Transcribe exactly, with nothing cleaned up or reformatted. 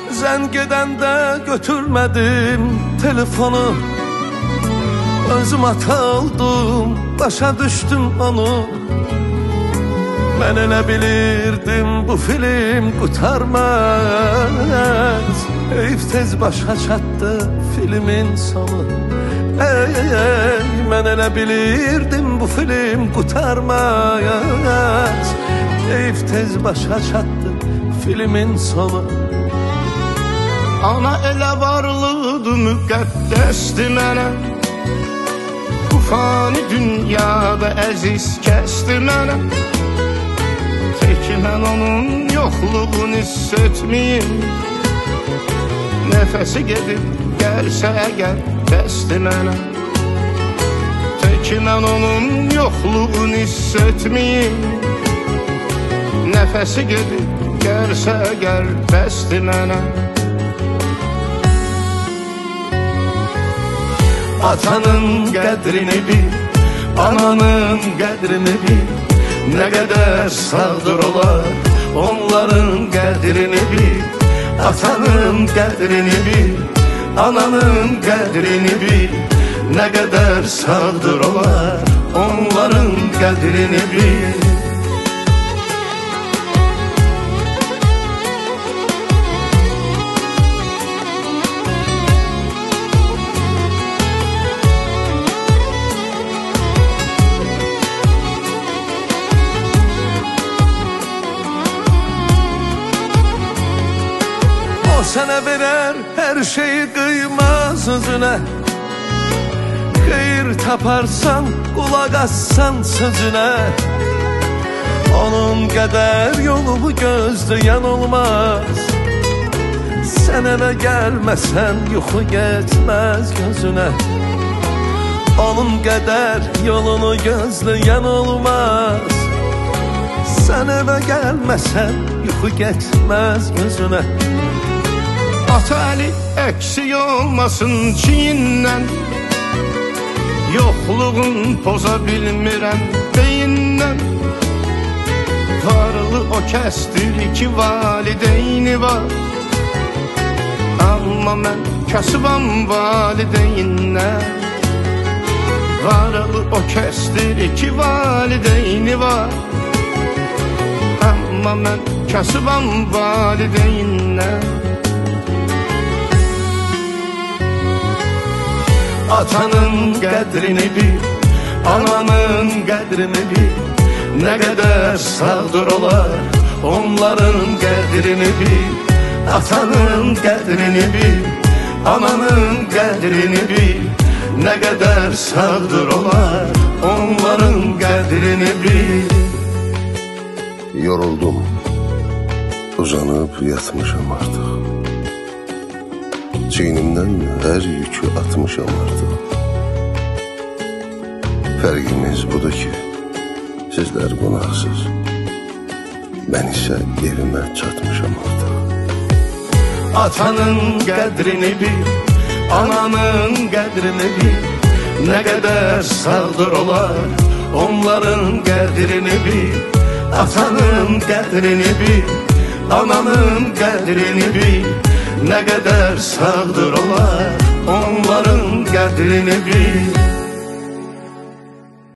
Zəng edəndə götürmədim telefonu. Özüm atıldım, başa düşdüm onu. Mən elə bilirdim bu film qurtarmaz. Heyf tez başa çatdı filmin sonu. Ey, ey, ey, mən elə bilirdim bu film qurtarmaz. Heyf tez başa çatdı filmin sonu. Ana elə varlıqdır, müqəddəsdir mənə. Bu fani dünyada əziz kəsdi mənə. Tək mən onun yoxluğunu hiss etməyim. Nəfəsi gedib gəlsə əgər bəsdi mənə. Tək mən onun yoxluğunu hiss etməyim. Nəfəsi gedib gəlsə əgər bəsdi mənə. Atanın qədrini bil, ananın qədrini bil. Nə qədər sağdır olar, onların qədrini bil. Atanın qədrini bil, ananın qədrini bil. Nə qədər sağdır olar, onların qədrini bil. Sənə verər hər şeyi qıymaz özünə. Xeyir taparsan, qulaq assan sözünə. Onun qədər yolumu gözləyən olmaz. Sən evə gəlməsən yuxu getməz gözünə. Onun qədər yolunu gözləyən olmaz. Sən evə gəlməsən yuxu getməz gözünə. Ata əli əksik olmasın çiyindən. Yoxluğun poza bilmirəm beyindən. Varlı o kəsdir ki valideyni var. Amma mən kasıbam valideyndən. Varlı o kəsdir ki valideyni var. Amma mən kasıbam valideyndən. Atanın qədrini bil, ananın qədrini bil. Nə qədər sağdır olar, onların qədrini bil. Atanın qədrini bil, ananın qədrini bil. Nə qədər sağdır olar, onların qədrini bil. Yoruldum, uzanıb yatmışam artıq. Çiynimdən hər yükü atmışam artıq. Fərqimiz budur ki, sizlər qonaqsız, mən isə evimə çatmışam artıq. Atanın qədrini bil, ananın qədrini bil. Nə qədər sağdır olar, onların qədrini bil. Atanın qədrini bil, ananın qədrini bil. Nə qədər sağdır olar, onların qədrini bil.